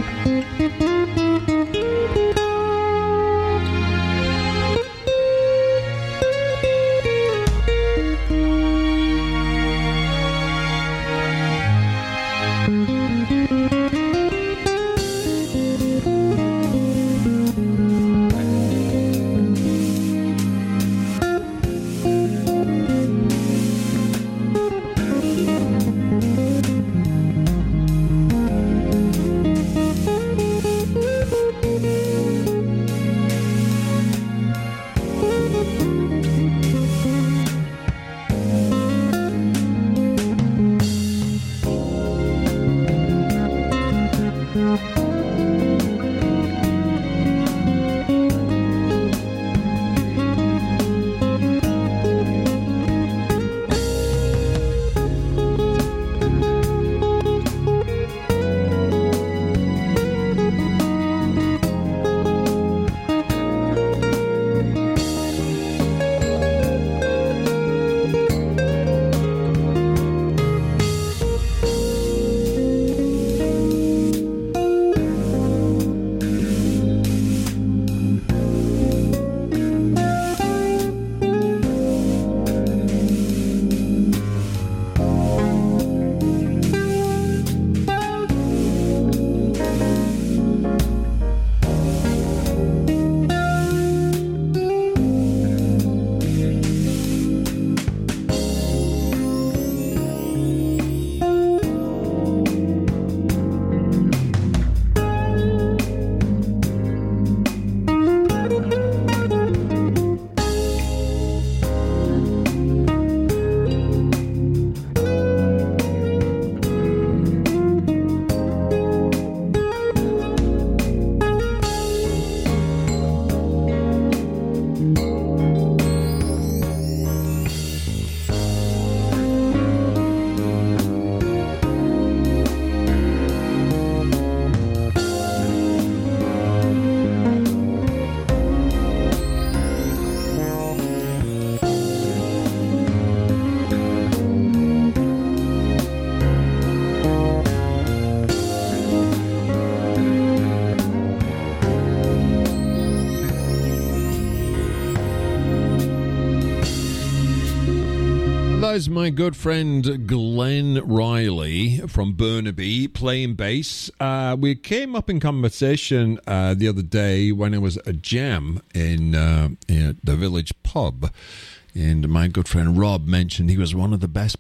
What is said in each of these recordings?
There's my good friend Glenn Riley from Burnaby playing bass. We came up in conversation the other day when it was a jam in the village pub, and my good friend Rob mentioned he was one of the best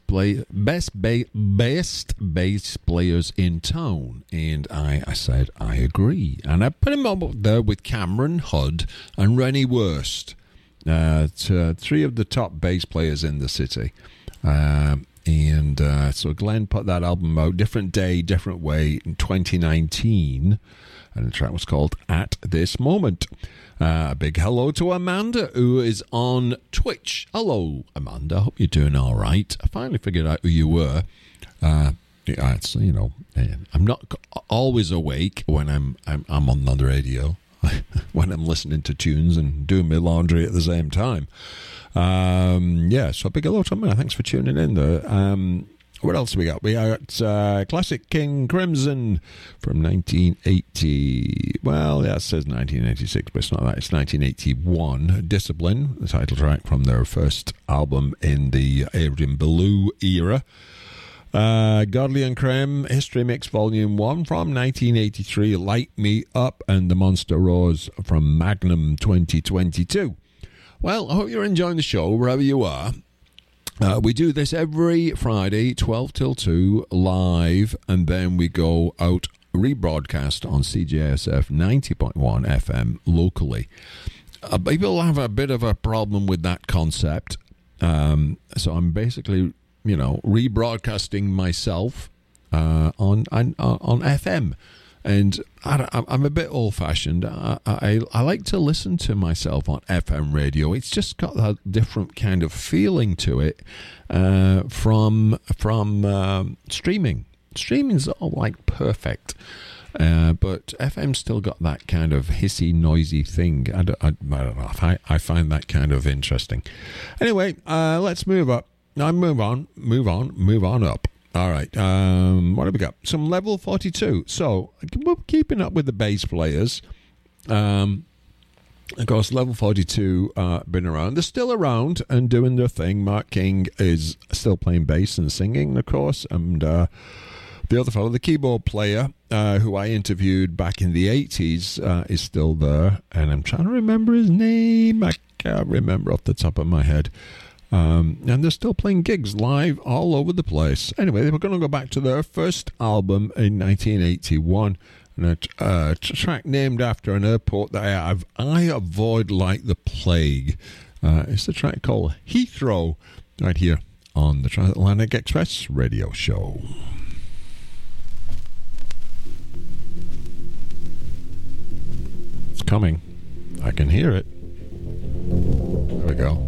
bass players in town, and I said I agree, and I put him up there with Cameron Hudd and Rennie Wurst, three of the top bass players in the city. So Glenn put that album out, Different Day, Different Way, in 2019, and the track was called At This Moment. A big hello to Amanda, who is on Twitch. Hello, Amanda. Hope you're doing all right. I finally figured out who you were. I'm not always awake when I'm on the radio, when I'm listening to tunes and doing my laundry at the same time. So big hello to Amanda. Thanks for tuning in there. What else we got? We got Classic King Crimson from 1980. Well, yeah, it says 1986, but it's not that. It's 1981. Discipline, the title track from their first album in the Adrian Belew era. Godley and Creme, History Mix Volume 1 from 1983. Light Me Up, and The Monster Roars from Magnum 2022. Well, I hope you're enjoying the show wherever you are. We do this every Friday, 12 till 2, live, and then we go out rebroadcast on CJSF 90.1 FM locally. People have a bit of a problem with that concept, so I'm basically, rebroadcasting myself on FM. And I'm a bit old-fashioned. I like to listen to myself on FM radio. It's just got that different kind of feeling to it from streaming. Streaming's all like perfect, but FM still got that kind of hissy, noisy thing. I don't know. I find that kind of interesting. Anyway, let's move up. Now move on up. All right. What have we got? Some level 42. So we're keeping up with the bass players. Of course, level 42 been around. They're still around and doing their thing. Mark King is still playing bass and singing, of course. And the other fellow, the keyboard player, who I interviewed back in the 80s, is still there. And I'm trying to remember his name. I can't remember off the top of my head. And they're still playing gigs live all over the place. Anyway, they were going to go back to their first album in 1981. And a track named after an airport that I avoid like the plague. It's the track called Heathrow, right here on the Transatlantic Express radio show. It's coming. I can hear it. There we go.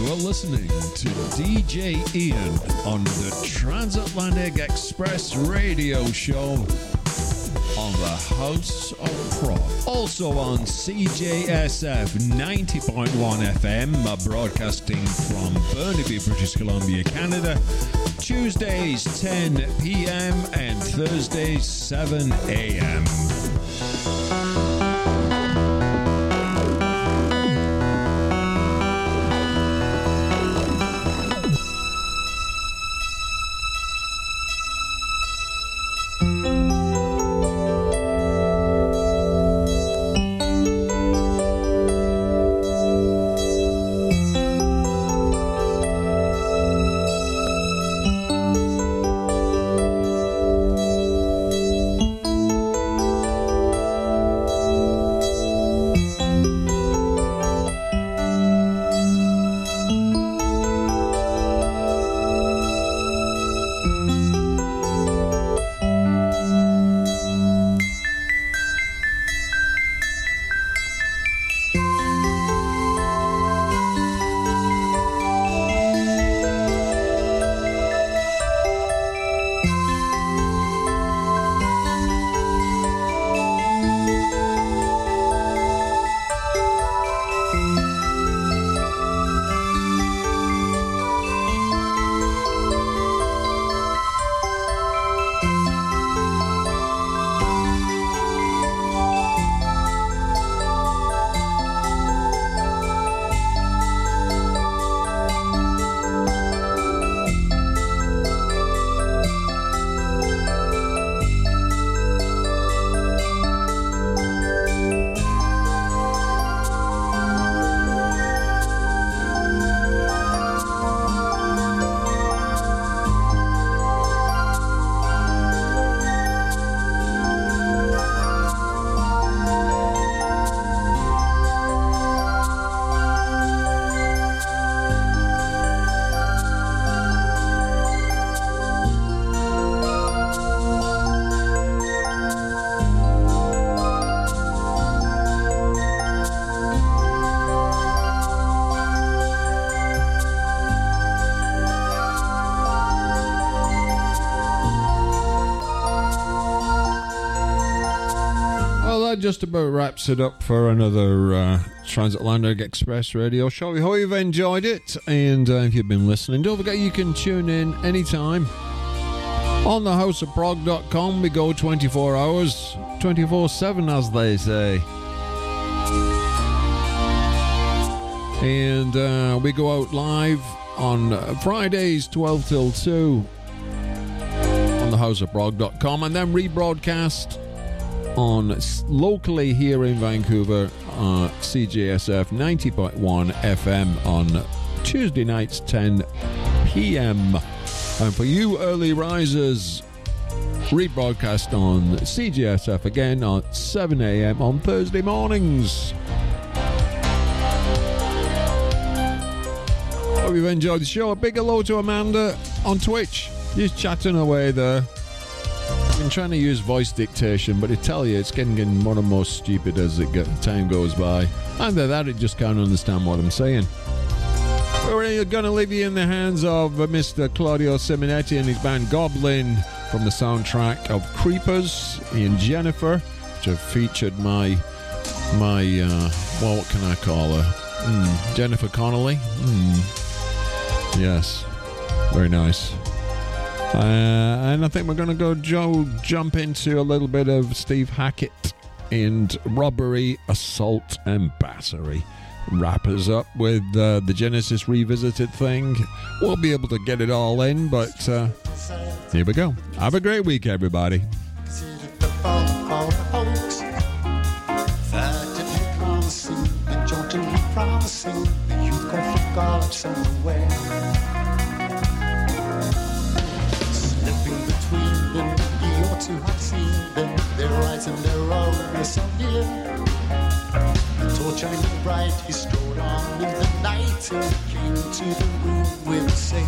You're listening to DJ Ian on the Transatlantic Express radio show on the House of Prog. Also on CJSF 90.1 FM, broadcasting from Burnaby, British Columbia, Canada. Tuesdays 10 p.m. and Thursdays 7 a.m. Just about wraps it up for another Transatlantic Express radio show. We hope you've enjoyed it, and if you've been listening, don't forget you can tune in anytime on thehouseofprog.com. We go 24 hours, 24/7 as they say, and we go out live on Fridays 12 till 2 on thehouseofprog.com, and then rebroadcast on locally here in Vancouver, CJSF 90.1 FM on Tuesday nights 10 p.m. And for you early risers, rebroadcast on CJSF again at 7 a.m. on Thursday mornings. Hope you've enjoyed the show. A big hello to Amanda on Twitch. Just chatting away there. I've been trying to use voice dictation, but I tell you, it's getting more and more stupid as time goes by. Either that, I just can't understand what I'm saying. We're going to leave you in the hands of Mr. Claudio Simonetti and his band Goblin from the soundtrack of Creepers and Jennifer, which have featured my well, what can I call her? Jennifer Connelly. Yes, very nice. And I think we're going to go jump into a little bit of Steve Hackett and Robbery, Assault and Battery. Wrap us up with the Genesis Revisited thing. We'll be able to get it all in, but here we go. Have a great week, everybody. To have seen them, their eyes and their own are so near. The torch shining bright, he strode on in the night and came to the room with a say,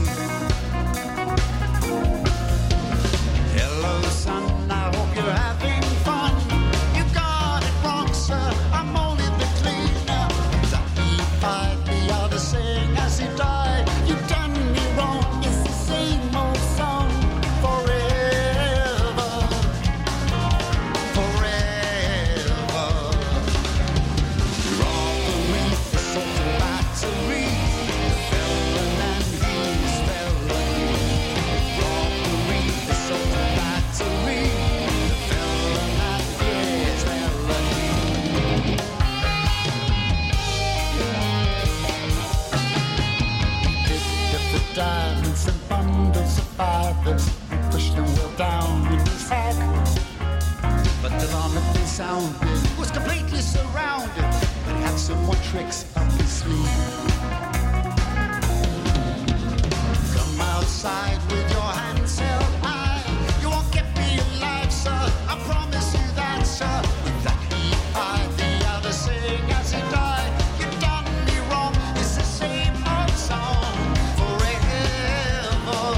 hello son, I hope you're having fun. You got it wrong sir, I'm only the cleaner. That he fired me out of saying as he died. feathers and pushed them well down in his head. But the alarm had sounded, was completely surrounded, but he had some more tricks up his sleeve. Come outside with your hands held high. You won't get me alive, sir. I promise you that, sir. With that he cried, the other saying as he died, "You've done me wrong. It's the same old song forever,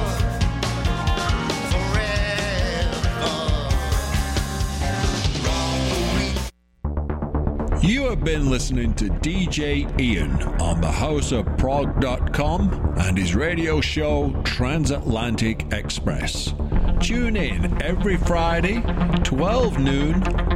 forever." You have been listening to DJ Ian on thehouseofprog.com and his radio show Transatlantic Express. Tune in every Friday, 12 noon